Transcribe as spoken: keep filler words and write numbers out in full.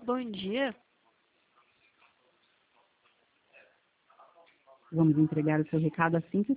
Bom dia. Vamos entregar o seu recado assim que